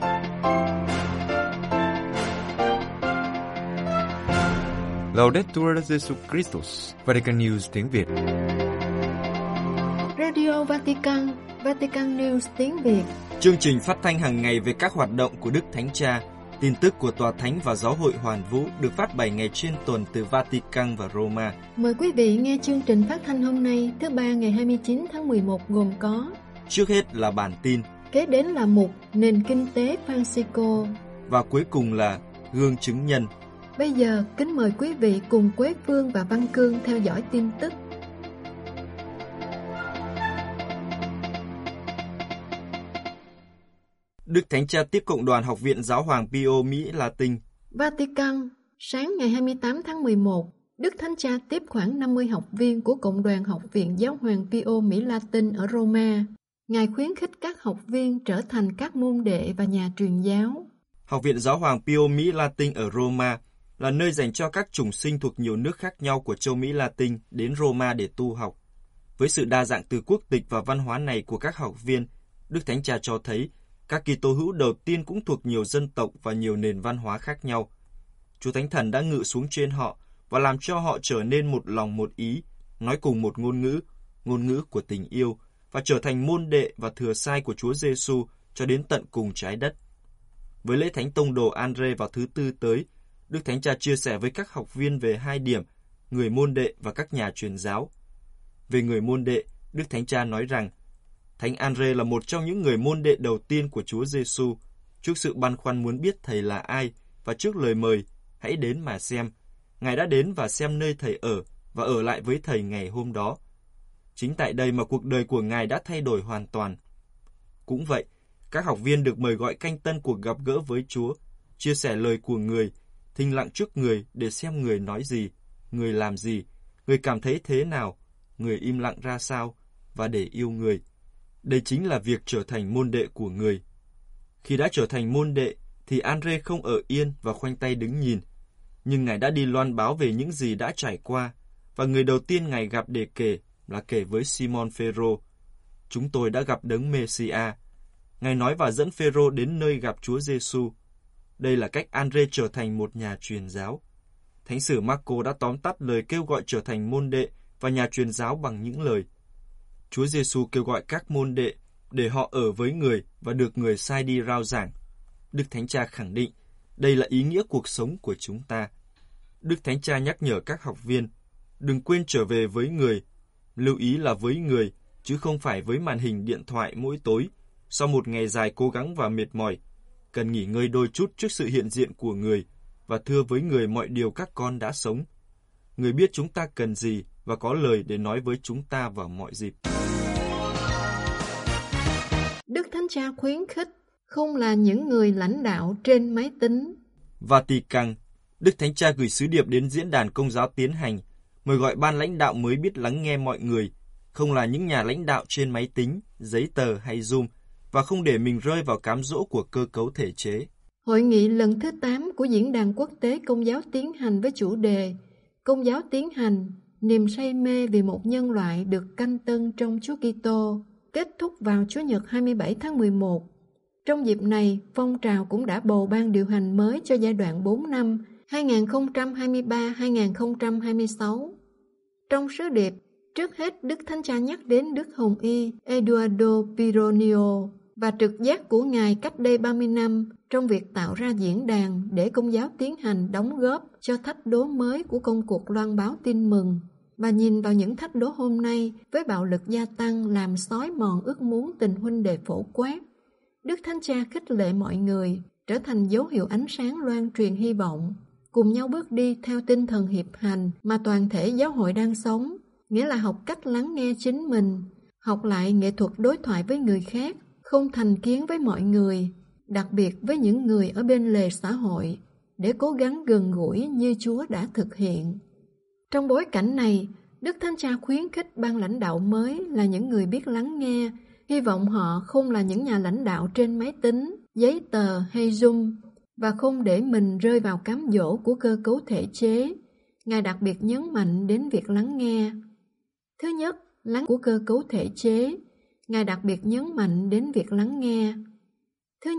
Laudetur Jesus Christus, Vatican News tiếng Việt. Radio Vatican, Vatican News tiếng Việt. Chương trình phát thanh hàng ngày về các hoạt động của Đức Thánh Cha, tin tức của Tòa Thánh và Giáo hội Hoàn Vũ được phát 7 ngày trên tuần từ Vatican và Roma. Mời quý vị nghe chương trình phát thanh hôm nay, thứ Ba ngày 29 tháng 11 gồm có: trước hết là bản tin, kế đến là mục Nền Kinh tế Francisco và cuối cùng là gương chứng nhân. Bây giờ, kính mời quý vị cùng Quế Phương và Văn Cương theo dõi tin tức. Đức Thánh Cha tiếp Cộng đoàn Học viện Giáo hoàng Pio Mỹ Latin. Vatican, sáng ngày 28 tháng 11, Đức Thánh Cha tiếp khoảng 50 học viên của Cộng đoàn Học viện Giáo hoàng Pio Mỹ Latin ở Roma. Ngài khuyến khích các học viên trở thành các môn đệ và nhà truyền giáo. Học viện Giáo hoàng Pio Mỹ Latin ở Roma là nơi dành cho các chủng sinh thuộc nhiều nước khác nhau của châu Mỹ Latin đến Roma để tu học. Với sự đa dạng từ quốc tịch và văn hóa này của các học viên, Đức Thánh Cha cho thấy các Kitô hữu đầu tiên cũng thuộc nhiều dân tộc và nhiều nền văn hóa khác nhau. Chúa Thánh Thần đã ngự xuống trên họ và làm cho họ trở nên một lòng một ý, nói cùng một ngôn ngữ của tình yêu, và trở thành môn đệ và thừa sai của Chúa Giêsu cho đến tận cùng trái đất. Với lễ Thánh Tông đồ Andre vào thứ Tư tới, Đức Thánh Cha chia sẻ với các học viên về hai điểm, người môn đệ và các nhà truyền giáo. Về người môn đệ, Đức Thánh Cha nói rằng, Thánh Andre là một trong những người môn đệ đầu tiên của Chúa Giêsu. Trước sự băn khoăn muốn biết Thầy là ai và trước lời mời, hãy đến mà xem, Ngài đã đến và xem nơi Thầy ở và ở lại với Thầy ngày hôm đó. Chính tại đây mà cuộc đời của Ngài đã thay đổi hoàn toàn. Cũng vậy, các học viên được mời gọi canh tân cuộc gặp gỡ với Chúa, chia sẻ lời của Người, thinh lặng trước Người để xem Người nói gì, Người làm gì, Người cảm thấy thế nào, Người im lặng ra sao, và để yêu Người. Đây chính là việc trở thành môn đệ của Người. Khi đã trở thành môn đệ, thì Andre không ở yên và khoanh tay đứng nhìn. Nhưng Ngài đã đi loan báo về những gì đã trải qua, và người đầu tiên Ngài gặp để kể là kể với Simon Phêrô. Chúng tôi đã gặp Đấng Mê-si-a. Ngài nói và dẫn Phêrô đến nơi gặp Chúa Giêsu. Đây là cách Andre trở thành một nhà truyền giáo. Thánh sử Marco đã tóm tắt lời kêu gọi trở thành môn đệ và nhà truyền giáo bằng những lời: Chúa Giêsu kêu gọi các môn đệ để họ ở với Người và được Người sai đi rao giảng. Đức Thánh Cha khẳng định đây là ý nghĩa cuộc sống của chúng ta. Đức Thánh Cha nhắc nhở các học viên đừng quên trở về với Người, lưu ý là với Người chứ không phải với màn hình điện thoại mỗi tối. Sau một ngày dài cố gắng và mệt mỏi, cần nghỉ ngơi đôi chút trước sự hiện diện của Người và thưa với Người mọi điều các con đã sống. Người biết chúng ta cần gì và có lời để nói với chúng ta vào mọi dịp. Đức Thánh Cha khuyến khích không là những người lãnh đạo trên máy tính. Vatican, Đức Thánh Cha gửi sứ điệp đến diễn đàn Công giáo tiến hành, mời gọi ban lãnh đạo mới biết lắng nghe mọi người, không là những nhà lãnh đạo trên máy tính, giấy tờ hay Zoom, và không để mình rơi vào cám dỗ của cơ cấu thể chế. Hội nghị lần thứ 8 của Diễn đàn Quốc tế Công giáo tiến hành với chủ đề Công giáo tiến hành, niềm say mê vì một nhân loại được canh tân trong Chúa Kitô, kết thúc vào Chủ nhật 27 tháng 11. Trong dịp này, phong trào cũng đã bầu ban điều hành mới cho giai đoạn 4 năm 2023-2026. Trong sứ điệp, trước hết Đức Thánh Cha nhắc đến Đức Hồng Y Eduardo Pironio và trực giác của Ngài cách đây 30 năm trong việc tạo ra diễn đàn để Công giáo tiến hành đóng góp cho thách đố mới của công cuộc loan báo tin mừng, và nhìn vào những thách đố hôm nay với bạo lực gia tăng làm xói mòn ước muốn tình huynh đệ phổ quát. Đức Thánh Cha khích lệ mọi người trở thành dấu hiệu ánh sáng loan truyền hy vọng, cùng nhau bước đi theo tinh thần hiệp hành mà toàn thể giáo hội đang sống, nghĩa là học cách lắng nghe chính mình, học lại nghệ thuật đối thoại với người khác, không thành kiến với mọi người, đặc biệt với những người ở bên lề xã hội, để cố gắng gần gũi như Chúa đã thực hiện. Trong bối cảnh này, Đức Thánh Cha khuyến khích ban lãnh đạo mới là những người biết lắng nghe, hy vọng họ không là những nhà lãnh đạo trên máy tính, giấy tờ hay Zoom, và không để mình rơi vào cám dỗ của cơ cấu thể chế. Ngài đặc biệt nhấn mạnh đến việc lắng nghe. Thứ nhất, lắng của cơ cấu thể chế. Ngài đặc biệt nhấn mạnh đến việc lắng nghe. Thứ nhất,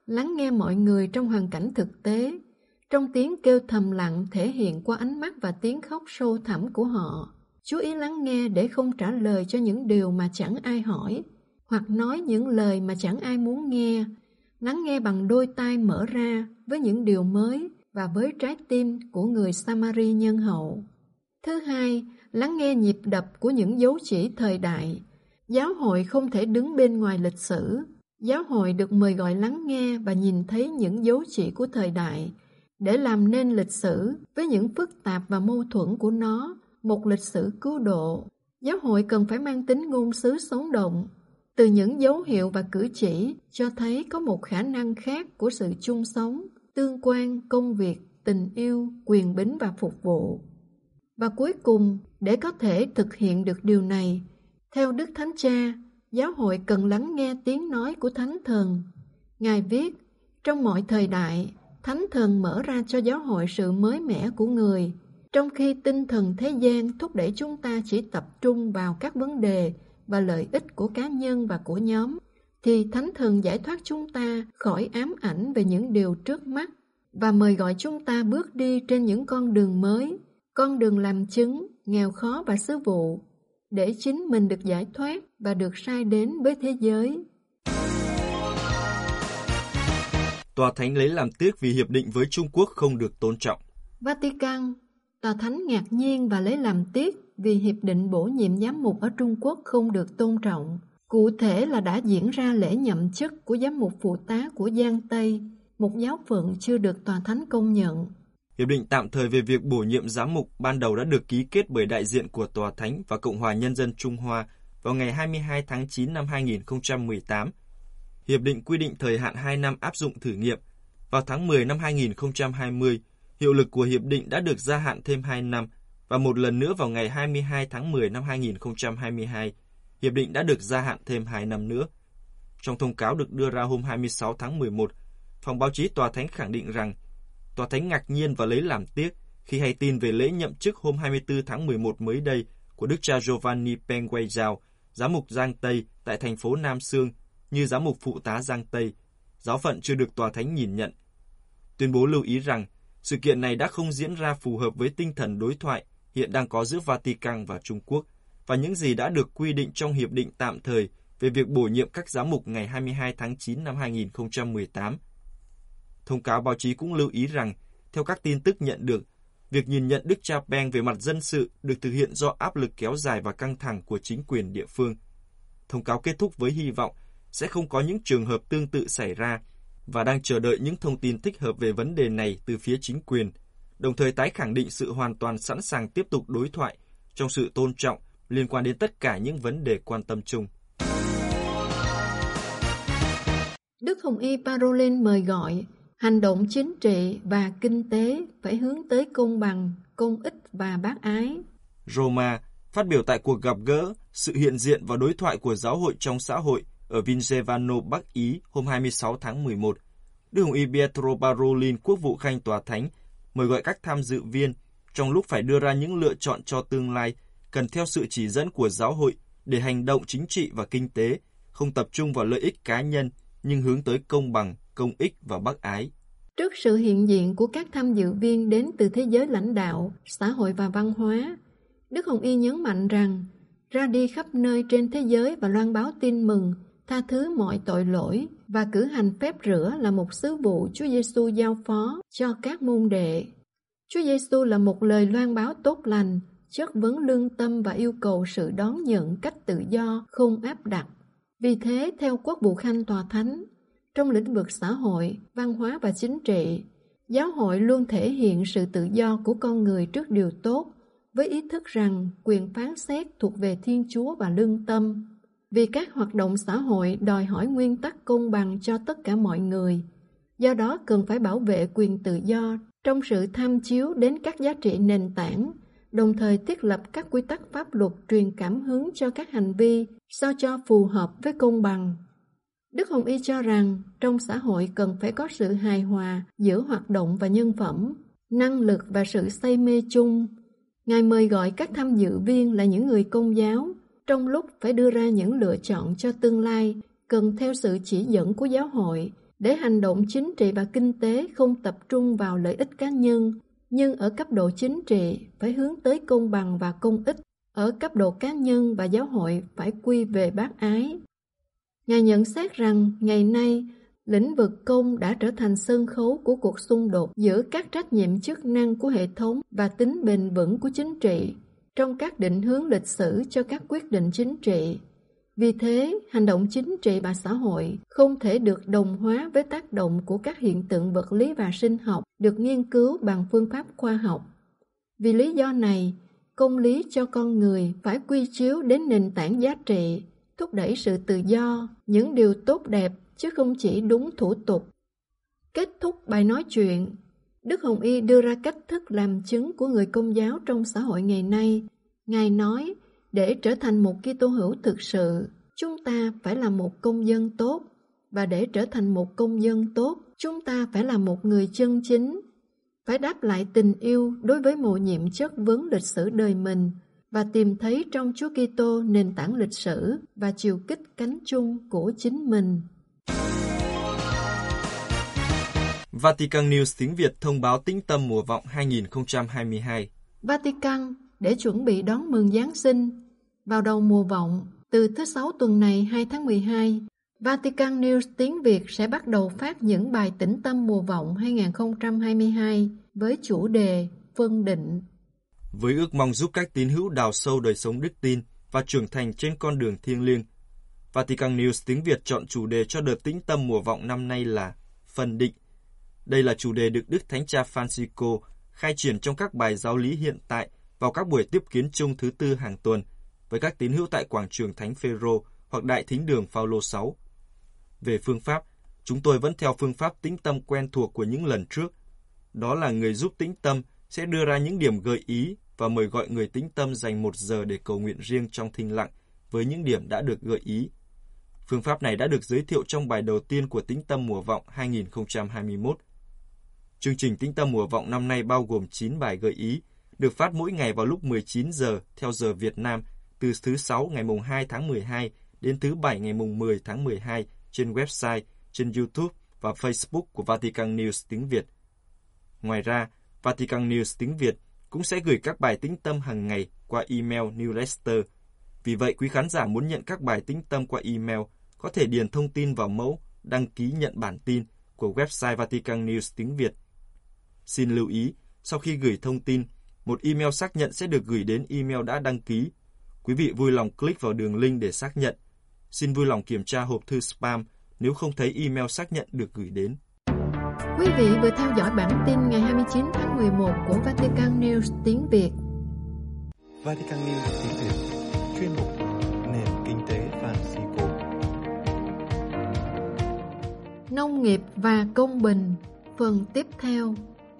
lắng nghe mọi người trong hoàn cảnh thực tế, trong tiếng kêu thầm lặng thể hiện qua ánh mắt và tiếng khóc sâu thẳm của họ. Chú ý lắng nghe để không trả lời cho những điều mà chẳng ai hỏi, hoặc nói những lời mà chẳng ai muốn nghe. Lắng nghe bằng đôi tai mở ra với những điều mới và với trái tim của người Samari nhân hậu. Thứ hai, lắng nghe nhịp đập của những dấu chỉ thời đại. Giáo hội không thể đứng bên ngoài lịch sử. Giáo hội được mời gọi lắng nghe và nhìn thấy những dấu chỉ của thời đại để làm nên lịch sử với những phức tạp và mâu thuẫn của nó, một lịch sử cứu độ. Giáo hội cần phải mang tính ngôn sứ sống động. Từ những dấu hiệu và cử chỉ cho thấy có một khả năng khác của sự chung sống, tương quan, công việc, tình yêu, quyền bính và phục vụ. Và cuối cùng, để có thể thực hiện được điều này, theo Đức Thánh Cha, giáo hội cần lắng nghe tiếng nói của Thánh Thần. Ngài viết, trong mọi thời đại, Thánh Thần mở ra cho giáo hội sự mới mẻ của người, trong khi tinh thần thế gian thúc đẩy chúng ta chỉ tập trung vào các vấn đề và lợi ích của cá nhân và của nhóm, thì Thánh Thần giải thoát chúng ta khỏi ám ảnh về những điều trước mắt và mời gọi chúng ta bước đi trên những con đường mới, con đường làm chứng, nghèo khó và sứ vụ, để chính mình được giải thoát và được sai đến với thế giới. Tòa Thánh lấy làm tiếc vì hiệp định với Trung Quốc không được tôn trọng. Vatican, Tòa Thánh ngạc nhiên và lấy làm tiếc vì hiệp định bổ nhiệm giám mục ở Trung Quốc không được tôn trọng. Cụ thể là đã diễn ra lễ nhậm chức của giám mục phụ tá của Giang Tây, một giáo phận chưa được Tòa Thánh công nhận. Hiệp định tạm thời về việc bổ nhiệm giám mục ban đầu đã được ký kết bởi đại diện của Tòa Thánh và Cộng hòa Nhân dân Trung Hoa vào ngày 22 tháng 9 năm 2018. Hiệp định quy định thời hạn 2 năm áp dụng thử nghiệm. Vào tháng 10 năm 2020, hiệu lực của hiệp định đã được gia hạn thêm 2 năm và một lần nữa vào ngày 22 tháng 10 năm 2022, hiệp định đã được gia hạn thêm 2 năm nữa. Trong thông cáo được đưa ra hôm 26 tháng 11, phòng báo chí Tòa Thánh khẳng định rằng Tòa Thánh ngạc nhiên và lấy làm tiếc khi hay tin về lễ nhậm chức hôm 24 tháng 11 mới đây của Đức cha Giovanni Penguejao, giám mục Giang Tây tại thành phố Nam Sương, như giám mục phụ tá Giang Tây, giáo phận chưa được Tòa Thánh nhìn nhận. Tuyên bố lưu ý rằng sự kiện này đã không diễn ra phù hợp với tinh thần đối thoại hiện đang có giữa Vatican và Trung Quốc và những gì đã được quy định trong hiệp định tạm thời về việc bổ nhiệm các giám mục ngày 22 tháng 9 năm 2018. Thông cáo báo chí cũng lưu ý rằng, theo các tin tức nhận được, việc nhìn nhận Đức cha Peng về mặt dân sự được thực hiện do áp lực kéo dài và căng thẳng của chính quyền địa phương. Thông cáo kết thúc với hy vọng sẽ không có những trường hợp tương tự xảy ra và đang chờ đợi những thông tin thích hợp về vấn đề này từ phía chính quyền, đồng thời tái khẳng định sự hoàn toàn sẵn sàng tiếp tục đối thoại trong sự tôn trọng liên quan đến tất cả những vấn đề quan tâm chung. Đức Hồng Y Parolin mời gọi hành động chính trị và kinh tế phải hướng tới công bằng, công ích và bác ái. Roma phát biểu tại cuộc gặp gỡ sự hiện diện và đối thoại của giáo hội trong xã hội ở Vigevano, Bắc Ý hôm 26 tháng 11. Đức Hồng Y Pietro Parolin, quốc vụ khanh Tòa Thánh, mời gọi các tham dự viên trong lúc phải đưa ra những lựa chọn cho tương lai cần theo sự chỉ dẫn của giáo hội để hành động chính trị và kinh tế, không tập trung vào lợi ích cá nhân nhưng hướng tới công bằng, công ích và bác ái. Trước sự hiện diện của các tham dự viên đến từ thế giới lãnh đạo, xã hội và văn hóa, Đức Hồng Y nhấn mạnh rằng ra đi khắp nơi trên thế giới và loan báo tin mừng, tha thứ mọi tội lỗi và cử hành phép rửa là một sứ vụ Chúa Giêsu giao phó cho các môn đệ. Chúa Giêsu là một lời loan báo tốt lành, chất vấn lương tâm và yêu cầu sự đón nhận cách tự do, không áp đặt. Vì thế, theo quốc vụ khanh Tòa Thánh, trong lĩnh vực xã hội, văn hóa và chính trị, giáo hội luôn thể hiện sự tự do của con người trước điều tốt, với ý thức rằng quyền phán xét thuộc về Thiên Chúa và lương tâm. Vì các hoạt động xã hội đòi hỏi nguyên tắc công bằng cho tất cả mọi người, do đó cần phải bảo vệ quyền tự do trong sự tham chiếu đến các giá trị nền tảng, đồng thời thiết lập các quy tắc pháp luật truyền cảm hứng cho các hành vi sao cho phù hợp với công bằng. Đức Hồng Y cho rằng trong xã hội cần phải có sự hài hòa giữa hoạt động và nhân phẩm, năng lực và sự say mê chung. Ngài mời gọi các tham dự viên là những người Công giáo, trong lúc phải đưa ra những lựa chọn cho tương lai, cần theo sự chỉ dẫn của giáo hội để hành động chính trị và kinh tế không tập trung vào lợi ích cá nhân, nhưng ở cấp độ chính trị phải hướng tới công bằng và công ích, ở cấp độ cá nhân và giáo hội phải quy về bác ái. Ngài nhận xét rằng ngày nay, lĩnh vực công đã trở thành sân khấu của cuộc xung đột giữa các trách nhiệm chức năng của hệ thống và tính bền vững của chính trị trong các định hướng lịch sử cho các quyết định chính trị. Vì thế, hành động chính trị và xã hội không thể được đồng hóa với tác động của các hiện tượng vật lý và sinh học được nghiên cứu bằng phương pháp khoa học. Vì lý do này, công lý cho con người phải quy chiếu đến nền tảng giá trị, thúc đẩy sự tự do, những điều tốt đẹp chứ không chỉ đúng thủ tục. Kết thúc bài nói chuyện, Đức Hồng Y đưa ra cách thức làm chứng của người Công giáo trong xã hội ngày nay. Ngài nói, để trở thành một Kitô hữu thực sự, chúng ta phải là một công dân tốt, và để trở thành một công dân tốt, chúng ta phải là một người chân chính, phải đáp lại tình yêu đối với mầu nhiệm chất vấn lịch sử đời mình và tìm thấy trong Chúa Kitô nền tảng lịch sử và chiều kích cánh chung của chính mình. Vatican News tiếng Việt thông báo Tĩnh Tâm Mùa Vọng 2022. Vatican để chuẩn bị đón mừng Giáng sinh. Vào đầu mùa vọng, từ thứ Sáu tuần này 2 tháng 12, Vatican News tiếng Việt sẽ bắt đầu phát những bài Tĩnh Tâm Mùa Vọng 2022 với chủ đề Phân định. Với ước mong giúp các tín hữu đào sâu đời sống đức tin và trưởng thành trên con đường thiêng liêng, Vatican News tiếng Việt chọn chủ đề cho đợt Tĩnh Tâm Mùa Vọng năm nay là Phân định. Đây là chủ đề được Đức Thánh Cha Francisco khai triển trong các bài giáo lý hiện tại vào các buổi tiếp kiến chung thứ tư hàng tuần với các tín hữu tại quảng trường Thánh Phêrô hoặc Đại Thính đường Phaolô 6. Về phương pháp, chúng tôi vẫn theo phương pháp tĩnh tâm quen thuộc của những lần trước. Đó là người giúp tĩnh tâm sẽ đưa ra những điểm gợi ý và mời gọi người tĩnh tâm dành 1 giờ để cầu nguyện riêng trong thinh lặng với những điểm đã được gợi ý. Phương pháp này đã được giới thiệu trong bài đầu tiên của Tĩnh Tâm Mùa Vọng 2021. Chương trình Tĩnh Tâm Mùa Vọng năm nay bao gồm 9 bài gợi ý, được phát mỗi ngày vào lúc 19 giờ theo giờ Việt Nam, từ thứ Sáu ngày mùng 2 tháng 12 đến thứ Bảy ngày mùng 10 tháng 12 trên website, trên YouTube và Facebook của Vatican News tiếng Việt. Ngoài ra, Vatican News tiếng Việt cũng sẽ gửi các bài tĩnh tâm hàng ngày qua email newsletter. Vì vậy, quý khán giả muốn nhận các bài tĩnh tâm qua email có thể điền thông tin vào mẫu đăng ký nhận bản tin của website Vatican News tiếng Việt. Xin lưu ý, sau khi gửi thông tin, một email xác nhận sẽ được gửi đến email đã đăng ký. Quý vị vui lòng click vào đường link để xác nhận. Xin vui lòng kiểm tra hộp thư spam nếu không thấy email xác nhận được gửi đến. Quý vị vừa theo dõi bản tin ngày 29 tháng 11 của Vatican News tiếng Việt. Vatican News tiếng Việt, chuyên mục Nền Kinh tế Francisco. Nông nghiệp và công bình, phần tiếp theo.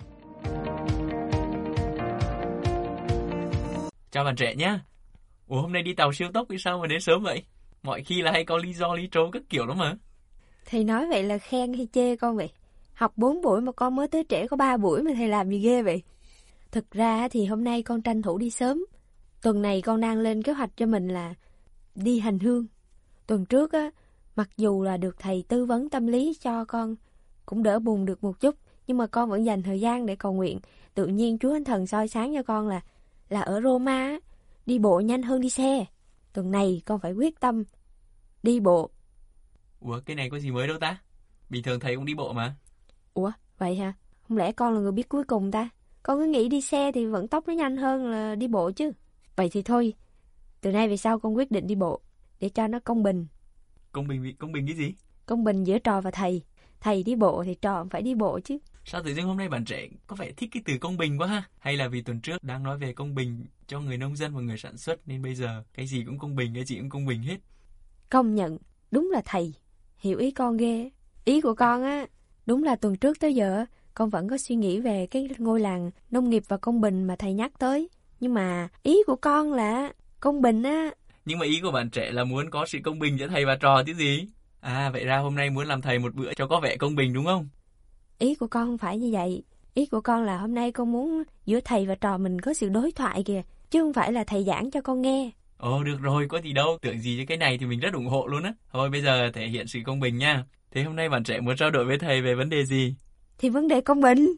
Chào bạn trẻ nhé. Ủa, hôm nay đi tàu siêu tốc thì sao mà đến sớm vậy? Mọi khi là hay có lý do lý trố các kiểu lắm mà. Thầy nói vậy là khen hay chê con vậy? Học 4 buổi mà con mới tới trễ có 3 buổi mà thầy làm gì ghê vậy? Thực ra thì hôm nay con tranh thủ đi sớm. Tuần này con đang lên kế hoạch cho mình là đi hành hương. Tuần trước á, mặc dù là được thầy tư vấn tâm lý cho con cũng đỡ buồn được một chút, nhưng mà con vẫn dành thời gian để cầu nguyện. Tự nhiên Chúa Thánh Thần soi sáng cho con là ở Roma á, đi bộ nhanh hơn đi xe. Tuần này con phải quyết tâm đi bộ. Ủa, cái này có gì mới đâu ta? Bình thường thầy cũng đi bộ mà. Ủa, vậy hả? Không lẽ con là người biết cuối cùng ta? Con cứ nghĩ đi xe thì vận tốc nó nhanh hơn là đi bộ chứ. Vậy thì thôi, từ nay về sau con quyết định đi bộ, để cho nó công bình. Công bình cái gì? Công bình giữa trò và thầy. Thầy đi bộ thì trò cũng phải đi bộ chứ. Sao tự dưng hôm nay bạn trẻ có vẻ thích cái từ công bình quá ha? Hay là vì tuần trước đang nói về công bình cho người nông dân và người sản xuất nên bây giờ cái gì cũng công bình, cái gì cũng công bình hết? Công nhận, đúng là thầy hiểu ý con ghê. Ý của con á, đúng là tuần trước tới giờ con vẫn có suy nghĩ về cái ngôi làng nông nghiệp và công bình mà thầy nhắc tới. Nhưng mà ý của con là công bình á. Nhưng mà ý của bạn trẻ là muốn có sự công bình giữa thầy và trò chứ gì? À, vậy ra hôm nay muốn làm thầy một bữa cho có vẻ công bình đúng không? Ý của con không phải như vậy. Ý của con là hôm nay con muốn giữa thầy và trò mình có sự đối thoại kìa, chứ không phải là thầy giảng cho con nghe. Ồ, được rồi, có gì đâu. Tưởng gì chứ cái này thì mình rất ủng hộ luôn á. Thôi bây giờ thể hiện sự công bình nha. Thế hôm nay bạn trẻ muốn trao đổi với thầy về vấn đề gì? Thì vấn đề công bình.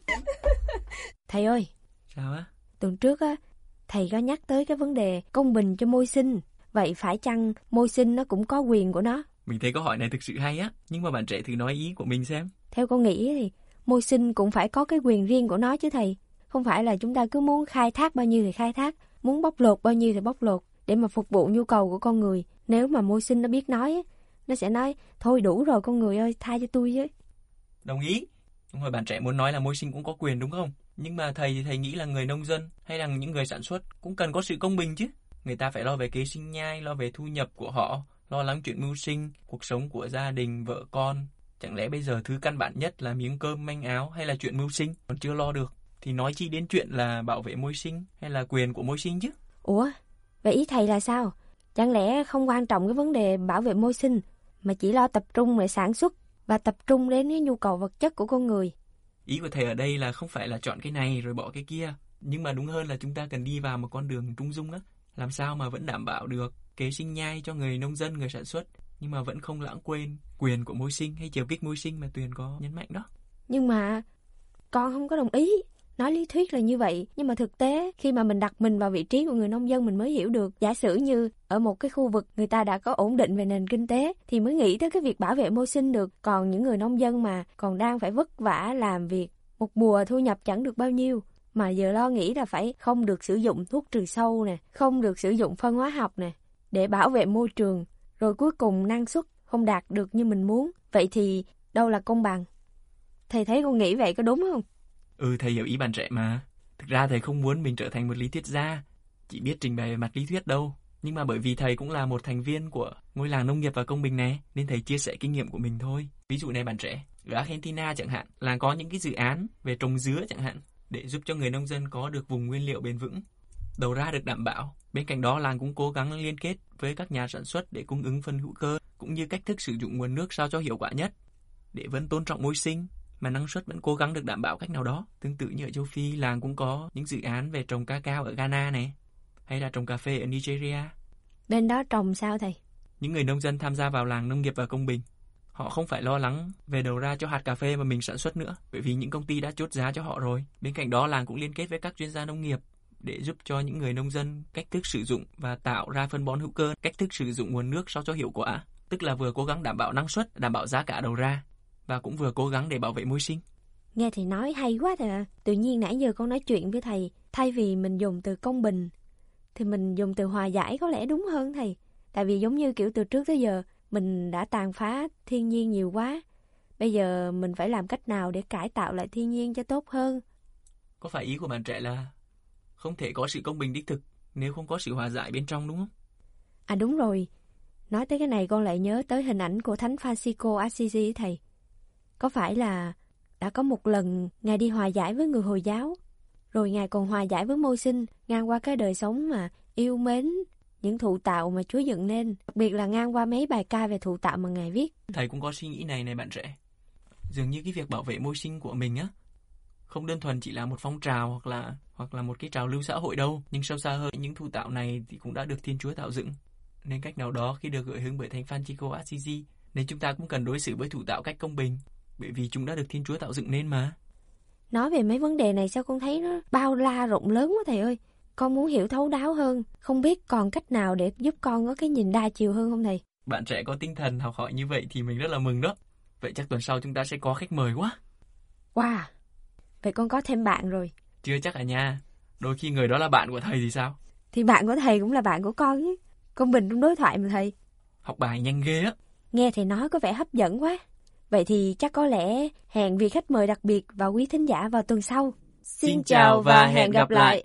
Thầy ơi. Sao á? Tuần trước á, thầy có nhắc tới cái vấn đề công bình cho môi sinh. Vậy phải chăng môi sinh nó cũng có quyền của nó? Mình thấy câu hỏi này thực sự hay á, nhưng mà bạn trẻ thử nói ý của mình xem. Theo con nghĩ thì môi sinh cũng phải có cái quyền riêng của nó chứ thầy. Không phải là chúng ta cứ muốn khai thác bao nhiêu thì khai thác, muốn bóc lột bao nhiêu thì bóc lột để mà phục vụ nhu cầu của con người. Nếu mà môi sinh nó biết nói, nó sẽ nói thôi đủ rồi con người ơi, tha cho tôi với. Đồng ý. Nhưng mà bạn trẻ muốn nói là môi sinh cũng có quyền đúng không? Nhưng mà thầy nghĩ là người nông dân hay là những người sản xuất cũng cần có sự công bình chứ. Người ta phải lo về kế sinh nhai, lo về thu nhập của họ, lo lắng chuyện mưu sinh, cuộc sống của gia đình, vợ con. Chẳng lẽ bây giờ thứ căn bản nhất là miếng cơm manh áo hay là chuyện mưu sinh còn chưa lo được, thì nói chi đến chuyện là bảo vệ môi sinh hay là quyền của môi sinh chứ? Ủa, vậy ý thầy là sao? Chẳng lẽ không quan trọng cái vấn đề bảo vệ môi sinh mà chỉ lo tập trung để sản xuất và tập trung đến cái nhu cầu vật chất của con người? Ý của thầy ở đây là không phải là chọn cái này rồi bỏ cái kia, nhưng mà đúng hơn là chúng ta cần đi vào một con đường trung dung á, làm sao mà vẫn đảm bảo được kế sinh nhai cho người nông dân, người sản xuất, nhưng mà vẫn không lãng quên quyền của môi sinh hay chiều kích môi sinh mà Tuyền có nhấn mạnh đó. Nhưng mà con không có đồng ý. Nói lý thuyết là như vậy, nhưng mà thực tế khi mà mình đặt mình vào vị trí của người nông dân mình mới hiểu được. Giả sử như ở một cái khu vực người ta đã có ổn định về nền kinh tế thì mới nghĩ tới cái việc bảo vệ môi sinh được. Còn những người nông dân mà còn đang phải vất vả làm việc, một mùa thu nhập chẳng được bao nhiêu, mà giờ lo nghĩ là phải không được sử dụng thuốc trừ sâu nè, không được sử dụng phân hóa học nè, để bảo vệ môi trường, rồi cuối cùng năng suất không đạt được như mình muốn. Vậy thì đâu là công bằng? Thầy thấy con nghĩ vậy có đúng không? Thầy hiểu ý bạn trẻ mà. Thực ra thầy không muốn mình trở thành một lý thuyết gia, chỉ biết trình bày về mặt lý thuyết đâu. Nhưng mà bởi vì thầy cũng là một thành viên của ngôi làng nông nghiệp và công bình này, nên thầy chia sẻ kinh nghiệm của mình thôi. Ví dụ này bạn trẻ, ở Argentina chẳng hạn, là có những cái dự án về trồng dứa chẳng hạn, để giúp cho người nông dân có được vùng nguyên liệu bền vững, đầu ra được đảm bảo. Bên cạnh đó làng cũng cố gắng liên kết với các nhà sản xuất để cung ứng phân hữu cơ, cũng như cách thức sử dụng nguồn nước sao cho hiệu quả nhất, để vẫn tôn trọng môi sinh mà năng suất vẫn cố gắng được đảm bảo cách nào đó. Tương tự như ở châu Phi, làng cũng có những dự án về trồng cacao ở Ghana này, hay là trồng cà phê ở Nigeria. Bên đó trồng sao thầy? Những người nông dân tham gia vào làng nông nghiệp và công bình, họ không phải lo lắng về đầu ra cho hạt cà phê mà mình sản xuất nữa, bởi vì những công ty đã chốt giá cho họ rồi. Bên cạnh đó, làng cũng liên kết với các chuyên gia nông nghiệp để giúp cho những người nông dân cách thức sử dụng và tạo ra phân bón hữu cơ, cách thức sử dụng nguồn nước sao cho hiệu quả, tức là vừa cố gắng đảm bảo năng suất, đảm bảo giá cả đầu ra, và cũng vừa cố gắng để bảo vệ môi sinh. Nghe thầy nói hay quá thầy ạ. Tự nhiên nãy giờ con nói chuyện với thầy, thay vì mình dùng từ công bình thì mình dùng từ hòa giải có lẽ đúng hơn thầy. Tại vì giống như kiểu từ trước tới giờ mình đã tàn phá thiên nhiên nhiều quá. Bây giờ mình phải làm cách nào để cải tạo lại thiên nhiên cho tốt hơn. Có phải ý của bạn trẻ là không thể có sự công bình đích thực nếu không có sự hòa giải bên trong đúng không? À đúng rồi. Nói tới cái này con lại nhớ tới hình ảnh của Thánh Francisco Assisi thầy. Có phải là đã có một lần Ngài đi hòa giải với người Hồi giáo, rồi Ngài còn hòa giải với môi sinh, ngang qua cái đời sống mà yêu mến những thụ tạo mà Chúa dựng nên, đặc biệt là ngang qua mấy bài ca về thụ tạo mà Ngài viết. Thầy cũng có suy nghĩ này bạn trẻ. Dường như cái việc bảo vệ môi sinh của mình á, không đơn thuần chỉ là một phong trào hoặc là một cái trào lưu xã hội đâu, nhưng sâu xa hơn, những thụ tạo này thì cũng đã được Thiên Chúa tạo dựng. Nên cách nào đó khi được gợi hứng bởi Thánh Francisco Assisi, nên chúng ta cũng cần đối xử với thụ tạo cách công bình, bởi vì chúng đã được Thiên Chúa tạo dựng nên mà. Nói về mấy vấn đề này sao con thấy nó bao la rộng lớn quá thầy ơi. Con muốn hiểu thấu đáo hơn, không biết còn cách nào để giúp con có cái nhìn đa chiều hơn không thầy? Bạn trẻ có tinh thần học hỏi như vậy thì mình rất là mừng đó. Vậy chắc tuần sau chúng ta sẽ có khách mời quá. Wow, vậy con có thêm bạn rồi. Chưa chắc à nha, đôi khi người đó là bạn của thầy thì sao? Thì bạn của thầy cũng là bạn của con chứ. Công bình trong đối thoại mà thầy. Học bài nhanh ghê á. Nghe thầy nói có vẻ hấp dẫn quá. Vậy thì chắc có lẽ hẹn vị khách mời đặc biệt và quý thính giả vào tuần sau. Xin chào và hẹn gặp lại.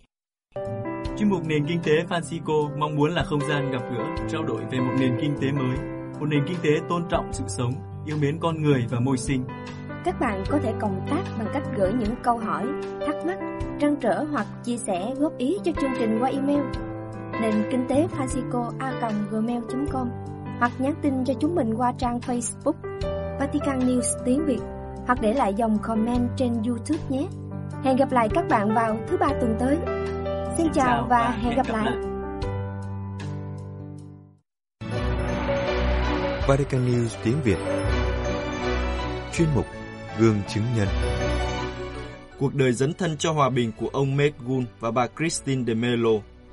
Chuyên mục Nền Kinh tế Francisco mong muốn là không gian gặp gỡ, trao đổi về một nền kinh tế mới, một nền kinh tế tôn trọng sự sống, yêu mến con người và môi sinh. Các bạn có thể cộng tác bằng cách gửi những câu hỏi, thắc mắc, trăn trở hoặc chia sẻ góp ý cho chương trình qua email nenkinhtefrancisco@gmail.com hoặc nhắn tin cho chúng mình qua trang Facebook Vatican News tiếng Việt hoặc để lại dòng comment trên YouTube nhé. Hẹn gặp lại các bạn vào thứ Ba tuần tới. Xin chào và hẹn gặp lại. Vatican News tiếng Việt. chuyên mục Gương chứng nhân. Cuộc đời dấn thân cho hòa bình của ông McGoon và bà Christine de Mello.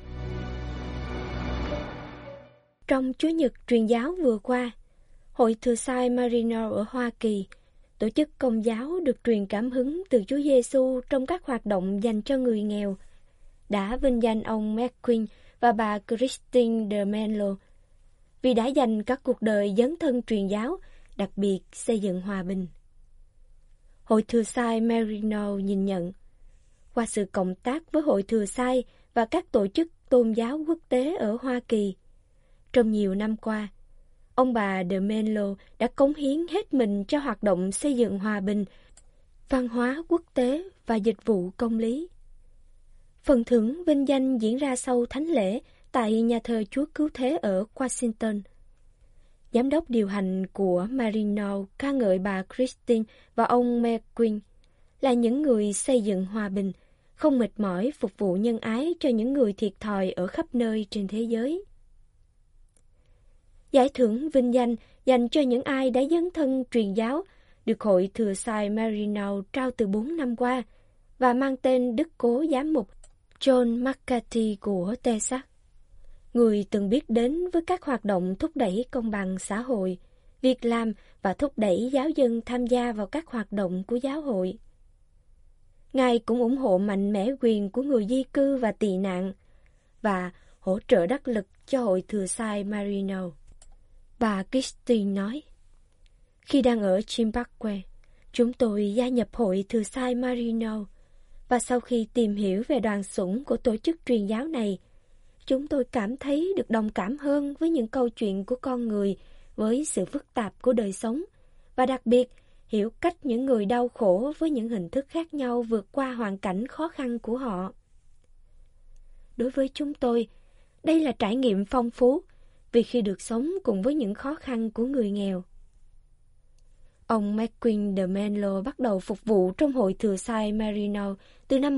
Trong Chúa Nhật truyền giáo vừa qua, Hội Thừa Sai Maryknoll ở Hoa Kỳ, tổ chức Công giáo được truyền cảm hứng từ Chúa Giêsu trong các hoạt động dành cho người nghèo, đã vinh danh ông McQueen và bà Christine de Mello vì đã dành các cuộc đời dấn thân truyền giáo, đặc biệt xây dựng hòa bình. Hội Thừa Sai Maryknoll nhìn nhận, qua sự cộng tác với Hội Thừa Sai và các tổ chức tôn giáo quốc tế ở Hoa Kỳ, trong nhiều năm qua, ông bà de Mello đã cống hiến hết mình cho hoạt động xây dựng hòa bình, văn hóa quốc tế và dịch vụ công lý. Phần thưởng vinh danh diễn ra sau thánh lễ tại nhà thờ Chúa Cứu Thế ở Washington. Giám đốc điều hành của Maryknoll ca ngợi bà Christine và ông McQueen là những người xây dựng hòa bình, không mệt mỏi phục vụ nhân ái cho những người thiệt thòi ở khắp nơi trên thế giới. Giải thưởng vinh danh dành cho những ai đã dấn thân truyền giáo được Hội Thừa Sai Maryknoll trao từ 4 năm qua và mang tên Đức Cố Giám mục John McCarthy của Texas, người từng biết đến với các hoạt động thúc đẩy công bằng xã hội, việc làm và thúc đẩy giáo dân tham gia vào các hoạt động của giáo hội. Ngài cũng ủng hộ mạnh mẽ quyền của người di cư và tị nạn và hỗ trợ đắc lực cho Hội Thừa Sai Maryknoll. Bà Christine nói, khi đang ở Zimbabwe, chúng tôi gia nhập Hội Thừa Sai Maryknoll và sau khi tìm hiểu về đoàn sủng của tổ chức truyền giáo này, chúng tôi cảm thấy được đồng cảm hơn với những câu chuyện của con người với sự phức tạp của đời sống và đặc biệt hiểu cách những người đau khổ với những hình thức khác nhau vượt qua hoàn cảnh khó khăn của họ. Đối với chúng tôi, đây là trải nghiệm phong phú vì khi được sống cùng với những khó khăn của người nghèo. Ông McQueen de Mello bắt đầu phục vụ trong Hội Thừa Sai Maryknoll từ năm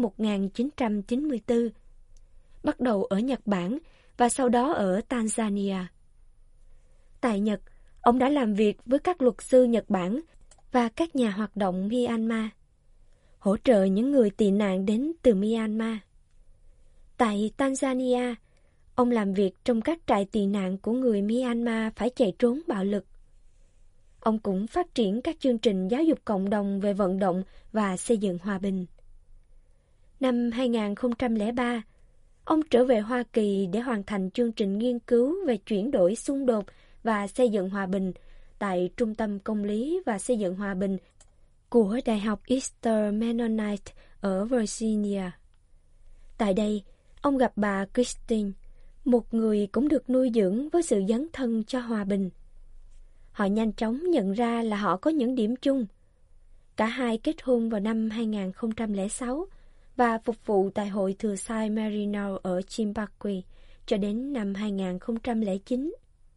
1994, bắt đầu ở Nhật Bản và sau đó ở Tanzania. Tại Nhật, ông đã làm việc với các luật sư Nhật Bản và các nhà hoạt động Myanmar, hỗ trợ những người tị nạn đến từ Myanmar. Tại Tanzania, ông làm việc trong các trại tị nạn của người Myanmar phải chạy trốn bạo lực. Ông cũng phát triển các chương trình giáo dục cộng đồng về vận động và xây dựng hòa bình. Năm 2003, ông trở về Hoa Kỳ để hoàn thành chương trình nghiên cứu về chuyển đổi xung đột và xây dựng hòa bình tại Trung tâm Công lý và Xây dựng Hòa bình của Đại học Eastern Mennonite ở Virginia. Tại đây, ông gặp bà Christine, một người cũng được nuôi dưỡng với sự dấn thân cho hòa bình. Họ nhanh chóng nhận ra là họ có những điểm chung. Cả hai kết hôn vào năm 2006 và phục vụ tại Hội Thừa Sai Maryknoll ở Zimbabwe cho đến năm 2009.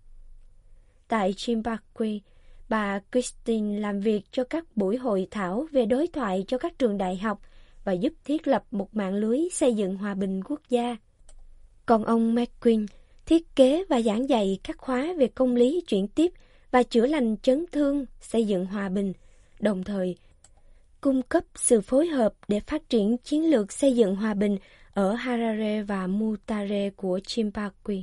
Tại Zimbabwe, bà Christine làm việc cho các buổi hội thảo về đối thoại cho các trường đại học và giúp thiết lập một mạng lưới xây dựng hòa bình quốc gia. Còn ông McQueen thiết kế và giảng dạy các khóa về công lý chuyển tiếp và chữa lành chấn thương, xây dựng hòa bình, đồng thời cung cấp sự phối hợp để phát triển chiến lược xây dựng hòa bình ở Harare và Mutare của Zimbabwe.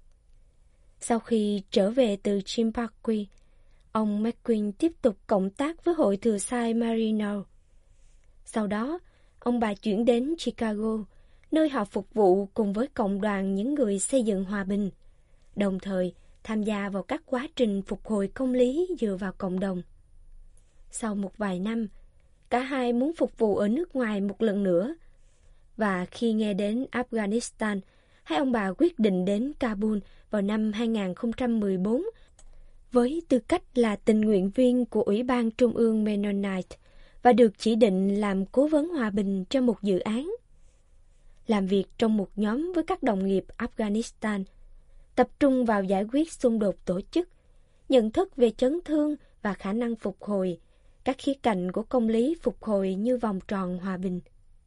Sau khi trở về từ Zimbabwe, ông McQueen tiếp tục cộng tác với Hội Thừa Sai Maryknoll. Sau đó, ông bà chuyển đến Chicago, nơi họ phục vụ cùng với cộng đoàn những người xây dựng hòa bình, đồng thời tham gia vào các quá trình phục hồi công lý dựa vào cộng đồng. Sau một vài năm, cả hai muốn phục vụ ở nước ngoài một lần nữa, và khi nghe đến Afghanistan, hai ông bà quyết định đến Kabul vào năm 2014 với tư cách là tình nguyện viên của Ủy ban Trung ương Mennonite và được chỉ định làm cố vấn hòa bình cho một dự án. Làm việc trong một nhóm với các đồng nghiệp Afghanistan, tập trung vào giải quyết xung đột tổ chức, nhận thức về chấn thương và khả năng phục hồi, các khía cạnh của công lý phục hồi như vòng tròn hòa bình.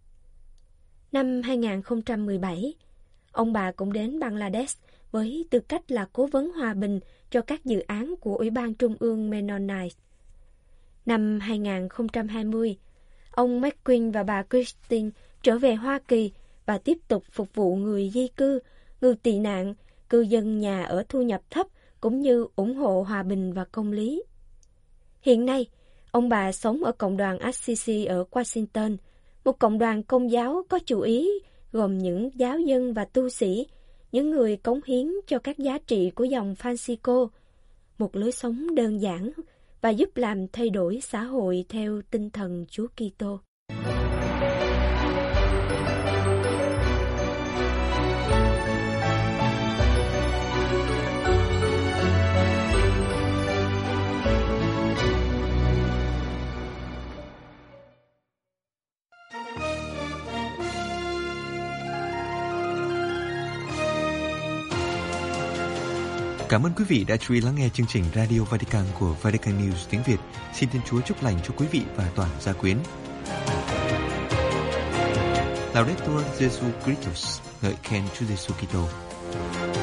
Năm 2017, ông bà cũng đến Bangladesh với tư cách là cố vấn hòa bình cho các dự án của Ủy ban Trung ương Mennonite. Năm 2020, ông McQueen và bà Christine trở về Hoa Kỳ và tiếp tục phục vụ người di cư, người tị nạn, cư dân nhà ở thu nhập thấp cũng như ủng hộ hòa bình và công lý. Hiện nay, ông bà sống ở cộng đoàn Assisi ở Washington, một cộng đoàn công giáo có chủ ý gồm những giáo dân và tu sĩ, những người cống hiến cho các giá trị của dòng Francisco, một lối sống đơn giản và giúp làm thay đổi xã hội theo tinh thần Chúa Kitô. Cảm ơn quý vị đã chú ý lắng nghe chương trình Radio Vatican của Vatican News tiếng Việt. Xin Thiên Chúa chúc lành cho quý vị và toàn gia quyến. Laudetur Jesu Christus, ngợi khen Chúa Giêsu Kitô.